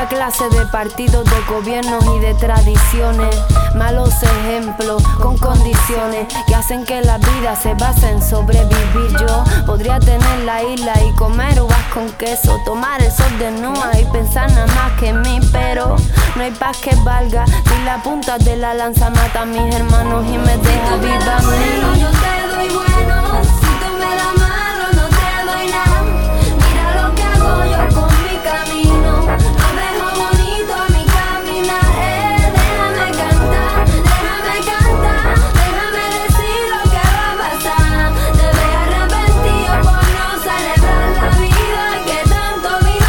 clase de partidos, de gobiernos y de tradiciones, malos ejemplos con condiciones que hacen que la vida se base en sobrevivir. Yo podría tener la isla y comer uvas con queso, tomar el sol de nua y pensar nada más que en mí, pero no hay paz que valga si la punta de la lanza mata a mis hermanos y me deja viva a mí. Yo te doy bueno, si tú me das malo no te doy nada. Mira lo que hago yo con mi camino, lo dejo bonito mi caminar. Déjame cantar, déjame decir lo que va a pasar. Te ves arrepentido por no celebrar la vida que tanto vino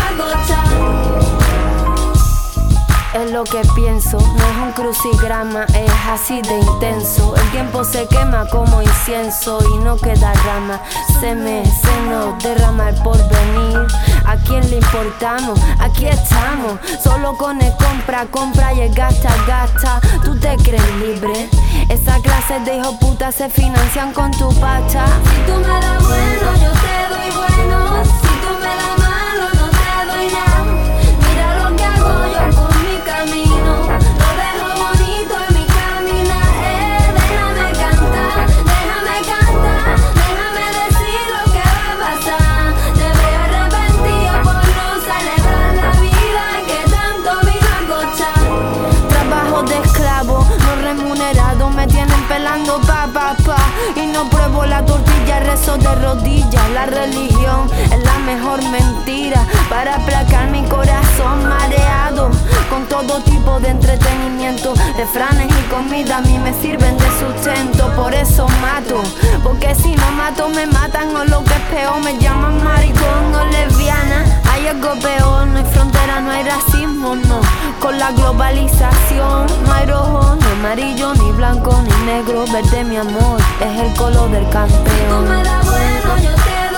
a costar. Es lo que pienso, no es un crucigrama, es así de intenso. El tiempo se quema como incienso y no queda rama. Se nos derrama el porvenir. ¿A quién le importamos? Aquí estamos, solo con el compra y el gasta. ¿Tú te crees libre? Esa clase de hijos puta se financian con tu pasta. Si tú me das bueno, yo te doy bueno. Si tú me das malo, no te doy nada. Mira lo que hago yo con mi camino, lo dejo bonito en mi caminar. Déjame cantar, déjame decir lo que va a pasar. Te veo arrepentido por no celebrar la vida que tanto vino a costar. Trabajo de esclavo, no remunerado, me tienen pelando pa. Y no pruebo la tortilla, rezo de rodillas. La religión es la mejor mentira para aplacar mi corazón mareado. Con todo tipo de entretenimiento, refranes y comida a mí me sirven de sustento. Por eso mato, porque si no mato me matan, o lo que es peor me llaman maricón o lesbiana. Hay algo peor, no hay frontera, no hay racismo, no. Con la globalización no hay rojo, ni amarillo, ni blanco, ni negro. Verde mi amor, es el color del Tú campeón. me das bueno, yo te